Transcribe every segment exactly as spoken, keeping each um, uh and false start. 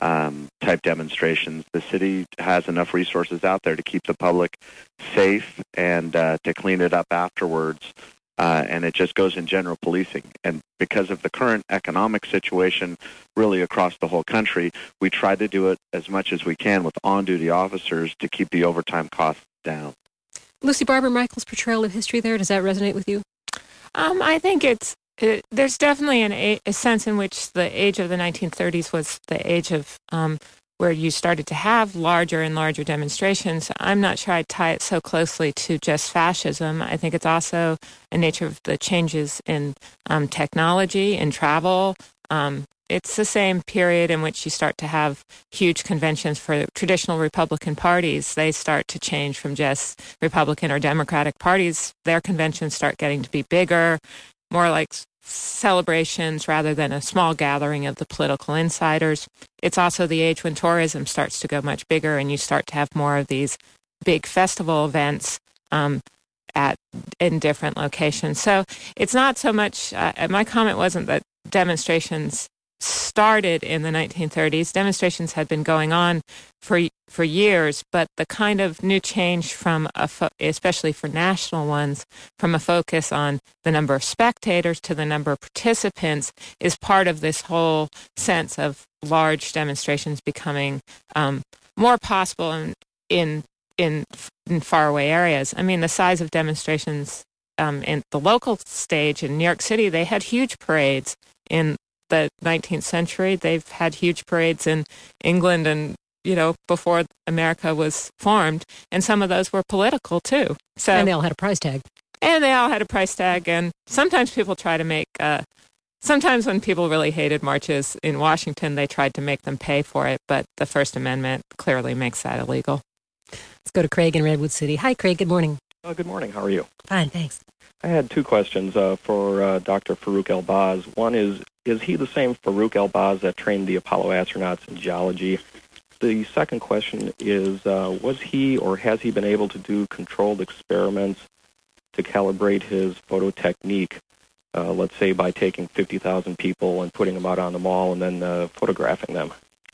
um, type demonstrations. The city has enough resources out there to keep the public safe and uh, to clean it up afterwards. Uh, and it just goes in general policing. And because of the current economic situation really across the whole country, we try to do it as much as we can with on-duty officers to keep the overtime costs down. Lucy Barber, Michael's portrayal of history there, does that resonate with you? Um, I think it's it, there's definitely an a, a sense in which the age of the nineteen thirties was the age of um, where you started to have larger and larger demonstrations. I'm not sure I'd tie it so closely to just fascism. I think it's also a nature of the changes in um, technology and travel. Um, it's the same period in which you start to have huge conventions for traditional Republican parties. They start to change from just Republican or Democratic parties. Their conventions start getting to be bigger, more like celebrations rather than a small gathering of the political insiders. It's also the age when tourism starts to go much bigger and you start to have more of these big festival events um, at in different locations. So it's not so much, uh, my comment wasn't that demonstrations started in the nineteen thirties. Demonstrations had been going on for for years, but the kind of new change from, a fo- especially for national ones, from a focus on the number of spectators to the number of participants is part of this whole sense of large demonstrations becoming um, more possible in, in in in faraway areas. I mean, the size of demonstrations um, in the local stage in New York City, they had huge parades in the nineteenth century. They've had huge parades in England and, you know, before America was formed. And some of those were political, too. So, and they all had a price tag. And they all had a price tag. And sometimes people try to make, uh, sometimes when people really hated marches in Washington, they tried to make them pay for it. But the First Amendment clearly makes that illegal. Let's go to Craig in Redwood City. Hi, Craig. Good morning. Uh, good morning. How are you? Fine, thanks. I had two questions uh, for uh, Doctor Farouk Elbaz. One is, is he the same Farouk Elbaz that trained the Apollo astronauts in geology? The second question is, uh, was he or has he been able to do controlled experiments to calibrate his photo technique, uh, let's say by taking fifty thousand people and putting them out on the mall and then uh, photographing them?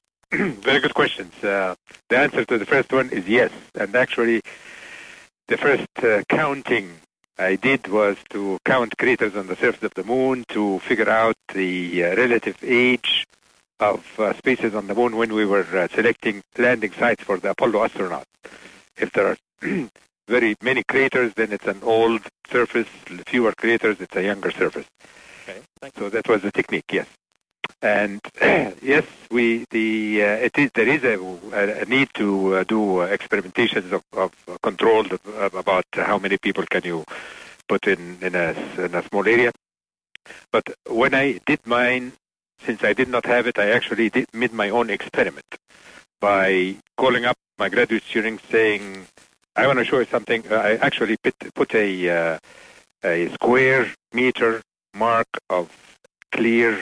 Very good questions. Uh, the answer to the first one is yes. And actually, the first uh, counting I did was to count craters on the surface of the moon to figure out the uh, relative age of uh, spaces on the moon when we were uh, selecting landing sites for the Apollo astronauts. If there are very many craters, then it's an old surface. Fewer craters, it's a younger surface. Okay, thank you. So that was the technique, yes. And yes, we the uh, it is there is a, a need to uh, do uh, experimentations of, of uh, controlled uh, about how many people can you put in in a in a small area. But when I did mine, since I did not have it, I actually did made my own experiment by calling up my graduate students saying, "I want to show you something." Uh, I actually put put a uh, a square meter mark of clear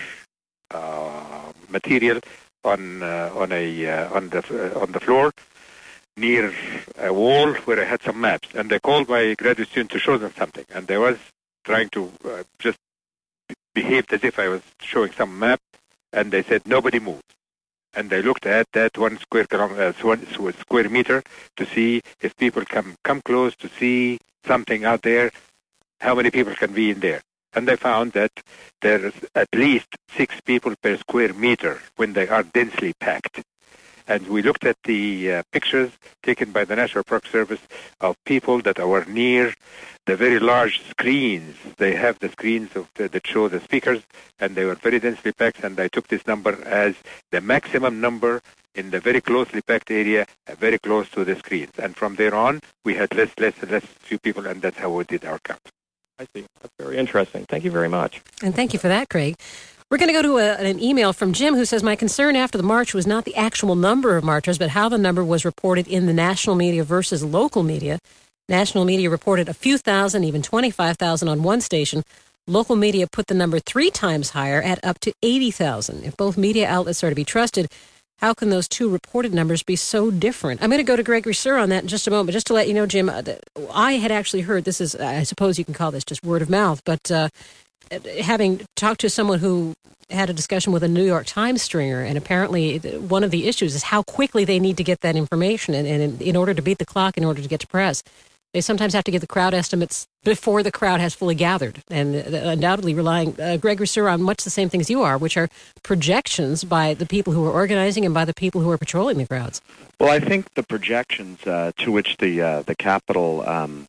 Uh, material on uh, on a uh, on the uh, on the floor near a wall where I had some maps, and I called my graduate student to show them something, and I was trying to uh, just behaved as if I was showing some map, and they said nobody moved, and I looked at that one square kilometer, uh, one square meter to see if people come come close to see something out there, how many people can be in there. And I found that there's at least six people per square meter when they are densely packed. And we looked at the uh, pictures taken by the National Park Service of people that were near the very large screens. They have the screens of the, that show the speakers, and they were very densely packed. And I took this number as the maximum number in the very closely packed area, uh, very close to the screens. And from there on, we had less, less, and less few people, and that's how we did our count. I see. That's very interesting. Thank you very much. And thank you for that, Craig. We're going to go to a, an email from Jim who says, my concern after the march was not the actual number of marchers, but how the number was reported in the national media versus local media. National media reported a few thousand, even twenty-five thousand on one station. Local media put the number three times higher at up to eighty thousand. If both media outlets are to be trusted, how can those two reported numbers be so different? I'm going to go to Gregory Sir on that in just a moment. But just to let you know, Jim, I had actually heard, this is, I suppose you can call this just word of mouth, but uh, having talked to someone who had a discussion with a New York Times stringer, and apparently one of the issues is how quickly they need to get that information. And, and in, in order to beat the clock, in order to get to press, they sometimes have to get the crowd estimates before the crowd has fully gathered, and undoubtedly relying, uh, Gregory Sir, on much the same things you are, which are projections by the people who are organizing and by the people who are patrolling the crowds. Well, I think the projections uh, to which the uh, the Capitol um,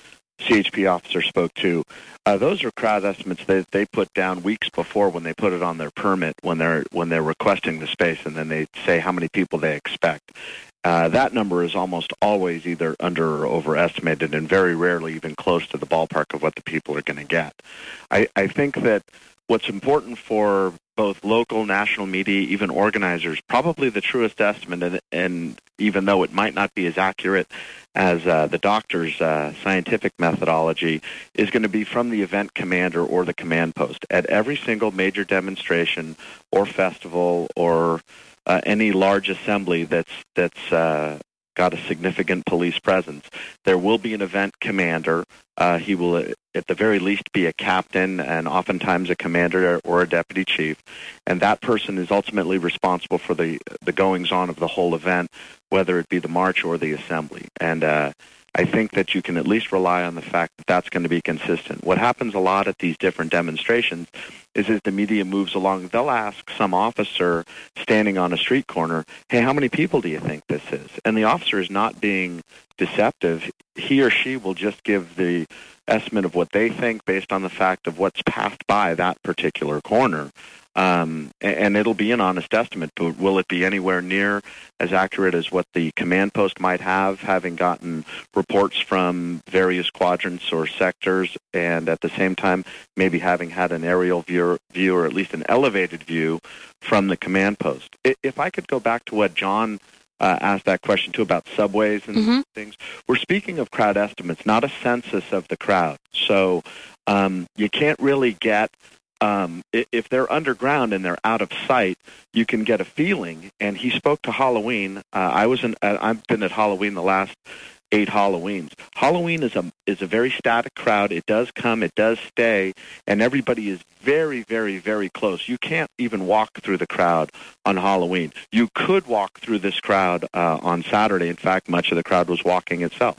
C H P officer spoke to, uh, those are crowd estimates that they put down weeks before when they put it on their permit, when they're when they're requesting the space, and then they say how many people they expect. Uh, that number is almost always either under or overestimated, and very rarely even close to the ballpark of what the people are going to get. I, I think that what's important for both local, national media, even organizers, probably the truest estimate, and, and even though it might not be as accurate as uh, the doctor's uh, scientific methodology, is going to be from the event commander or the command post. At every single major demonstration or festival or uh, any large assembly that's that's uh, got a significant police presence, there will be an event commander. Uh, he will, at the very least, be a captain and oftentimes a commander or a deputy chief. And that person is ultimately responsible for the, the goings-on of the whole event, whether it be the march or the assembly. And uh, I think that you can at least rely on the fact that that's going to be consistent. What happens a lot at these different demonstrations is as the media moves along, they'll ask some officer standing on a street corner, hey, how many people do you think this is? And the officer is not being deceptive. He or she will just give the estimate of what they think based on the fact of what's passed by that particular corner. Um, and it'll be an honest estimate, but will it be anywhere near as accurate as what the command post might have, having gotten reports from various quadrants or sectors, and at the same time maybe having had an aerial view, view or at least an elevated view from the command post? If I could go back to what John uh, asked that question too about subways and mm-hmm. things, we're speaking of crowd estimates, not a census of the crowd. So um, you can't really get Um, if they're underground and they're out of sight, you can get a feeling. And he spoke to Halloween. Uh, I was in, uh, I've been at Halloween the last eight Halloweens. Halloween is a is a very static crowd. It does come, it does stay, and everybody is very, very, very close. You can't even walk through the crowd on Halloween. You could walk through this crowd uh, on Saturday. In fact, much of the crowd was walking itself.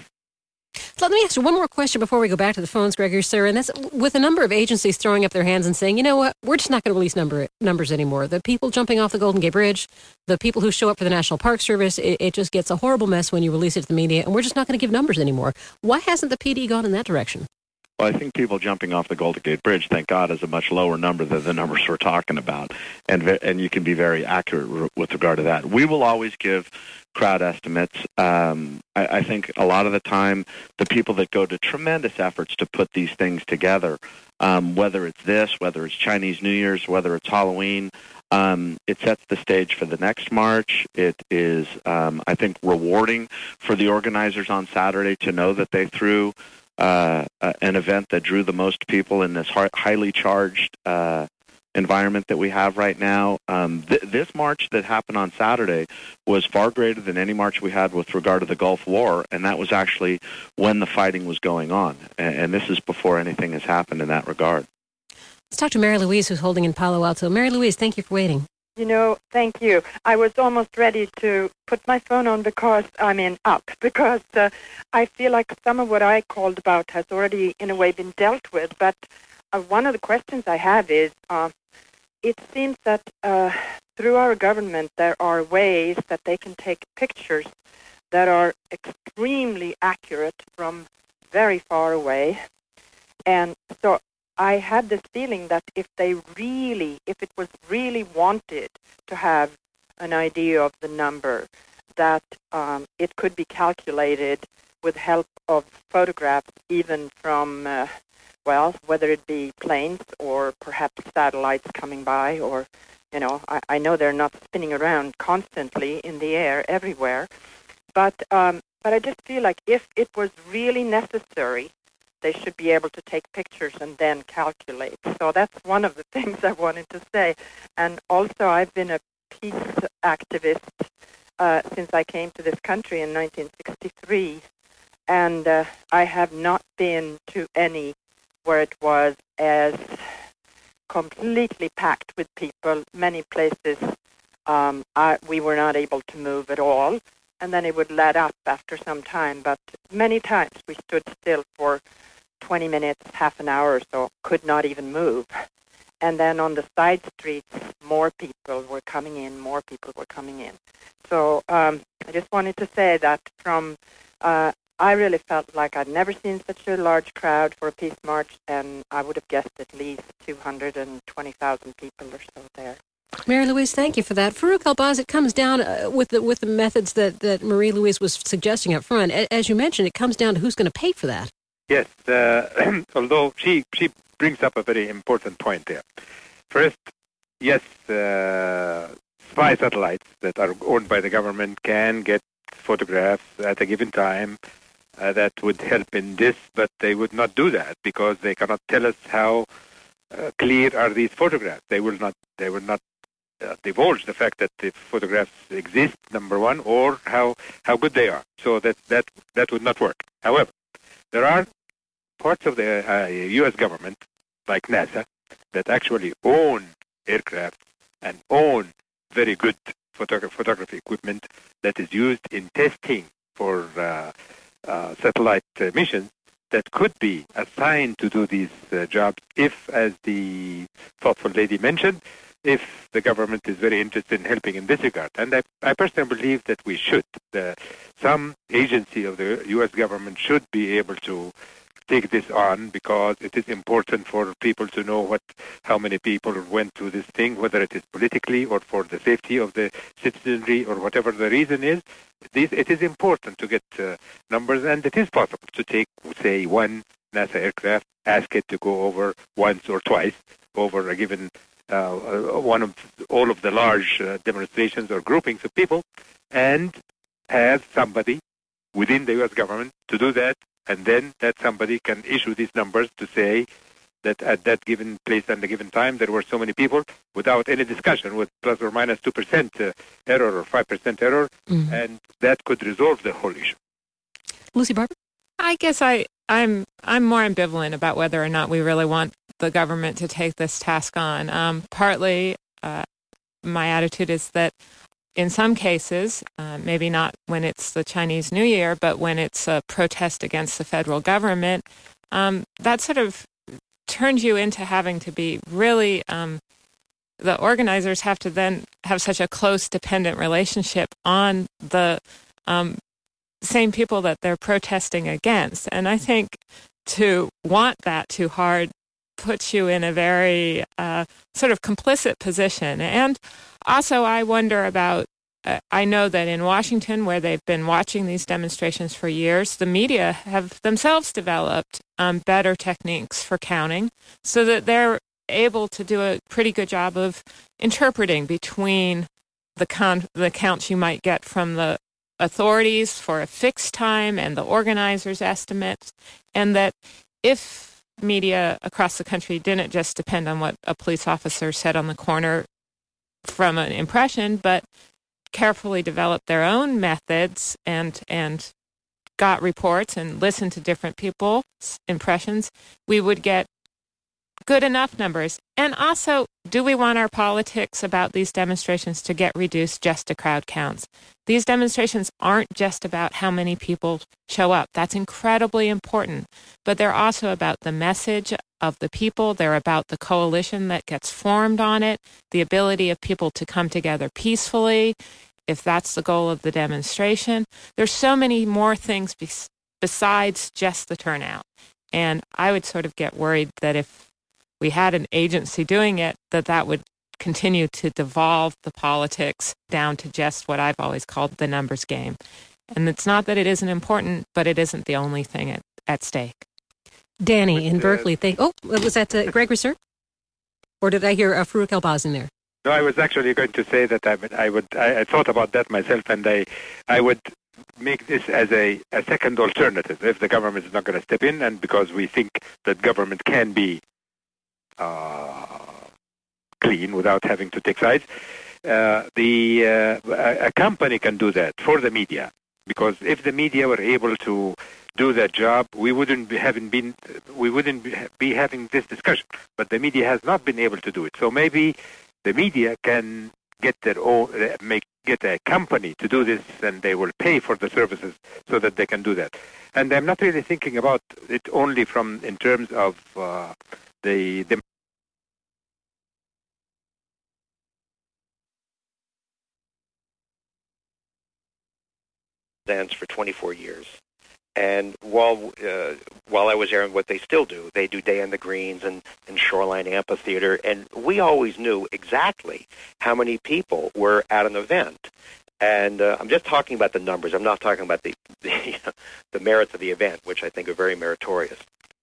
Let me ask you one more question before we go back to the phones, Gregory Sir, and that's with a number of agencies throwing up their hands and saying, you know what, we're just not going to release number numbers anymore. The people jumping off the Golden Gate Bridge, the people who show up for the National Park Service, it, it just gets a horrible mess when you release it to the media, and we're just not going to give numbers anymore. Why hasn't the P D gone in that direction? Well, I think people jumping off the Golden Gate Bridge, thank God, is a much lower number than the numbers we're talking about, and and you can be very accurate with regard to that. We will always give crowd estimates. Um, I, I think a lot of the time, the people that go to tremendous efforts to put these things together, um, whether it's this, whether it's Chinese New Year's, whether it's Halloween, um, it sets the stage for the next march. It is, um, I think, rewarding for the organizers on Saturday to know that they threw uh, uh, an event that drew the most people in this hi- highly charged uh environment that we have right now. Um, th- this march that happened on Saturday was far greater than any march we had with regard to the Gulf War, and that was actually when the fighting was going on. And, and this is before anything has happened in that regard. Let's talk to Mary Louise, who's holding in Palo Alto. Mary Louise, thank you for waiting. You know, thank you. I was almost ready to put my phone on because, I mean, up, because uh, I feel like some of what I called about has already, in a way, been dealt with. But uh, one of the questions I have is, uh, it seems that uh, through our government there are ways that they can take pictures that are extremely accurate from very far away. And so I had this feeling that if they really, if it was really wanted to have an idea of the number, that um, it could be calculated with help of photographs, even from uh, well, whether it be planes or perhaps satellites coming by, or, you know, I, I know they're not spinning around constantly in the air everywhere, but um, but I just feel like if it was really necessary, they should be able to take pictures and then calculate. So that's one of the things I wanted to say. And also, I've been a peace activist uh, since I came to this country in nineteen sixty-three, and uh, I have not been to any where it was as completely packed with people. Many places um, I, we were not able to move at all, and then it would let up after some time. But many times we stood still for twenty minutes, half an hour or so, could not even move. And then on the side streets, more people were coming in, more people were coming in. So um, I just wanted to say that from, uh, I really felt like I'd never seen such a large crowd for a peace march, and I would have guessed at least two hundred twenty thousand people or so there. Mary Louise, thank you for that. Farouk Elbaz, it comes down uh, with the with the methods that, that Marie Louise was suggesting up front. A- as you mentioned, it comes down to who's going to pay for that. Yes, uh, although she she brings up a very important point there. First, yes, uh, spy satellites that are owned by the government can get photographs at a given time uh, that would help in this, but they would not do that because they cannot tell us how uh, clear are these photographs. They will not. They will not uh, divulge the fact that the photographs exist. Number one, or how how good they are. So that that that would not work. However, there are parts of the uh, U S government, like NASA, that actually own aircraft and own very good photogra- photography equipment that is used in testing for uh, uh, satellite uh, missions that could be assigned to do these uh, jobs if, as the thoughtful lady mentioned, if the government is very interested in helping in this regard. And I, I personally believe that we should. The, some agency of the U S government should be able to take this on because it is important for people to know what, how many people went to this thing, whether it is politically or for the safety of the citizenry or whatever the reason is. This, it is important to get uh, numbers, and it is possible to take, say, one NASA aircraft, ask it to go over once or twice over a given uh, one of all of the large uh, demonstrations or groupings of people, and have somebody within the U S government to do that. And then that somebody can issue these numbers to say that at that given place and a given time there were so many people without any discussion, with plus or minus two percent uh, error or five percent error, mm-hmm. and that could resolve the whole issue. Lucy Barber? I guess I, I'm I'm more ambivalent about whether or not we really want the government to take this task on. Um, partly, uh, my attitude is that in some cases, uh, maybe not when it's the Chinese New Year, but when it's a protest against the federal government, um, that sort of turns you into having to be really, um, the organizers have to then have such a close dependent relationship on the um, same people that they're protesting against. And I think to want that too hard puts you in a very uh, sort of complicit position. And also, I wonder about, uh, I know that in Washington, where they've been watching these demonstrations for years, the media have themselves developed um, better techniques for counting so that they're able to do a pretty good job of interpreting between the, con- the counts you might get from the authorities for a fixed time and the organizers' estimates, and that if media across the country didn't just depend on what a police officer said on the corner from an impression, but carefully developed their own methods and and got reports and listened to different people's impressions, we would get good enough numbers. And also, do we want our politics about these demonstrations to get reduced just to crowd counts? These demonstrations aren't just about how many people show up. That's incredibly important. But they're also about the message of the people. They're about the coalition that gets formed on it, the ability of people to come together peacefully, if that's the goal of the demonstration. There's so many more things be- besides just the turnout. And I would sort of get worried that if we had an agency doing it, that that would continue to devolve the politics down to just what I've always called the numbers game. And it's not that it isn't important, but it isn't the only thing at, at stake. Danny in Berkeley, thank, oh, was that uh, Gregory, sir? Or did I hear uh, Farouk Elbaz in there? No, I was actually going to say that I would, I would, I, I thought about that myself, and I, I would make this as a, a second alternative if the government is not going to step in, and because we think that government can be uh, clean without having to take sides. Uh, the uh, a, a company can do that for the media. because if the media were able to do that job, we wouldn't be having been we wouldn't be, be having this discussion. But the media has not been able to do it. So maybe the media can get their own make get a company to do this, and they will pay for the services so that they can do that. And I'm not really thinking about it only from in terms of uh, the the. For twenty-four years. And while uh, while I was there, and what they still do, they do Day on the Greens and, and Shoreline Amphitheater, and we always knew exactly how many people were at an event. And uh, I'm just talking about the numbers. I'm not talking about the the, the merits of the event, which I think are very meritorious.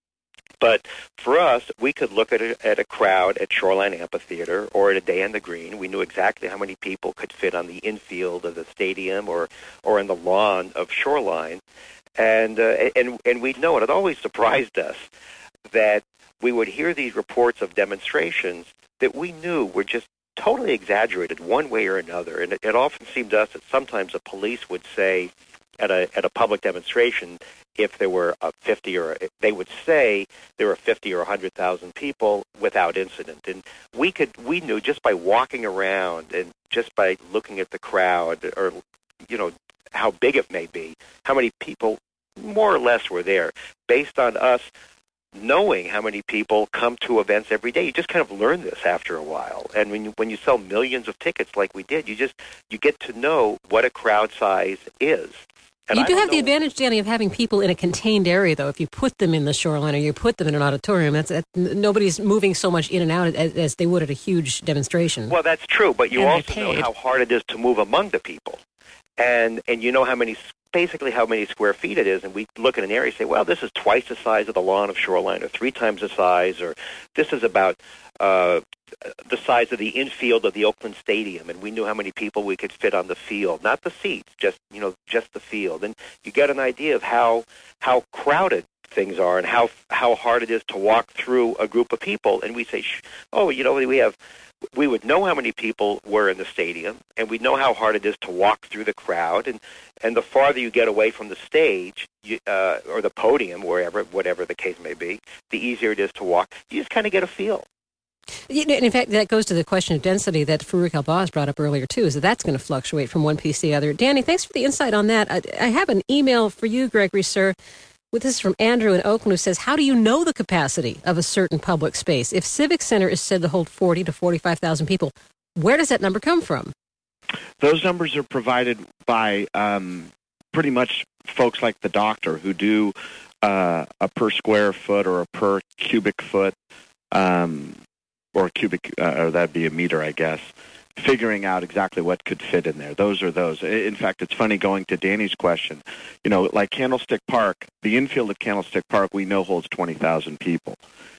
But for us, we could look at a, at a crowd at Shoreline Amphitheater or at a Day on the Green. We knew exactly how many people could fit on the infield of the stadium or, or in the lawn of Shoreline. And, uh, and, and we'd know, and it always surprised us that we would hear these reports of demonstrations that we knew were just totally exaggerated one way or another. And it, it often seemed to us that sometimes the police would say at a, at a public demonstration, if there were a fifty or they would say there were fifty or a hundred thousand people without incident, and we could we knew just by walking around and just by looking at the crowd, or you know how big it may be, how many people more or less were there, based on us knowing how many people come to events every day. You just kind of learn this after a while, and when you when you sell millions of tickets like we did, you just you get to know what a crowd size is. And you do have know. the advantage, Danny, of having people in a contained area, though. If you put them in the Shoreline or you put them in an auditorium, that's, that, nobody's moving so much in and out as, as they would at a huge demonstration. Well, that's true, but you And also know how hard it is to move among the people. And and you know how many, basically how many square feet it is, and we look at an area and say, well, this is twice the size of the lawn of Shoreline, or three times the size, or this is about uh, the size of the infield of the Oakland Stadium, and we knew how many people we could fit on the field, not the seats, just you know, just the field, and you get an idea of how how crowded things are and how how hard it is to walk through a group of people. And we say, Shh, oh, you know, we have. We would know how many people were in the stadium, and we'd know how hard it is to walk through the crowd. And, and the farther you get away from the stage you, uh, or the podium, wherever, whatever the case may be, the easier it is to walk. You just kind of get a feel. And in fact, that goes to the question of density that Farouk Elbaz brought up earlier, too, is that that's going to fluctuate from one piece to the other. Danny, thanks for the insight on that. I, I have an email for you, Gregory, sir. This is from Andrew in Oakland, who says, how do you know the capacity of a certain public space? If Civic Center is said to hold forty to forty-five thousand people, where does that number come from? Those numbers are provided by um, pretty much folks like the doctor who do uh, a per square foot or a per cubic foot, um, or a cubic, uh, or that'd be a meter, I guess, figuring out exactly what could fit in there. Those are those. In fact, it's funny going to Danny's question. You know, like Candlestick Park, the infield at Candlestick Park, we know holds twenty thousand people.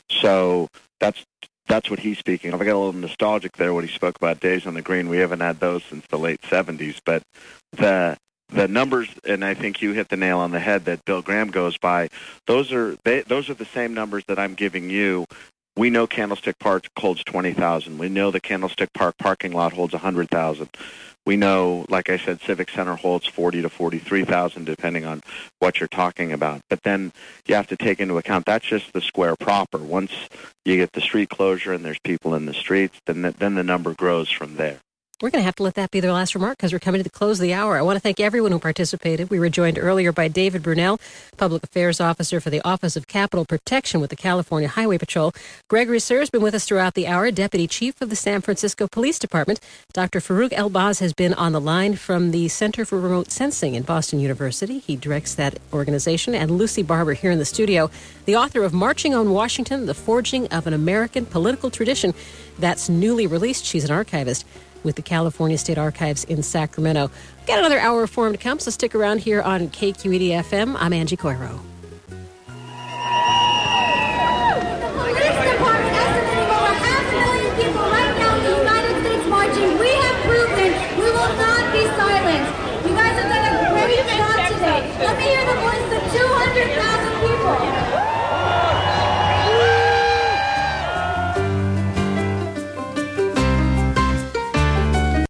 So that's that's what he's speaking of. I got a little nostalgic there when he spoke about Days on the Green. We haven't had those since the late seventies. But the the numbers, and I think you hit the nail on the head that Bill Graham goes by, those are they, those are the same numbers that I'm giving you. We know Candlestick Park holds twenty thousand. We know the Candlestick Park parking lot holds one hundred thousand. We know, like I said, Civic Center holds forty to forty-three thousand, depending on what you're talking about. But then you have to take into account that's just the square proper. Once you get the street closure and there's people in the streets, then the, then the number grows from there. We're going to have to let that be their last remark because we're coming to the close of the hour. I want to thank everyone who participated. We were joined earlier by David Brunel, Public Affairs Officer for the Office of Capitol Protection with the California Highway Patrol. Gregory Sir has been with us throughout the hour, Deputy Chief of the San Francisco Police Department. Doctor Farouk Elbaz has been on the line from the Center for Remote Sensing in Boston University. He directs that organization. And Lucy Barber here in the studio, the author of Marching on Washington, The Forging of an American Political Tradition. That's newly released. She's an archivist with the California State Archives in Sacramento. We've got another hour of Forum to come, so stick around here on K Q E D F M. I'm Angie Coiro.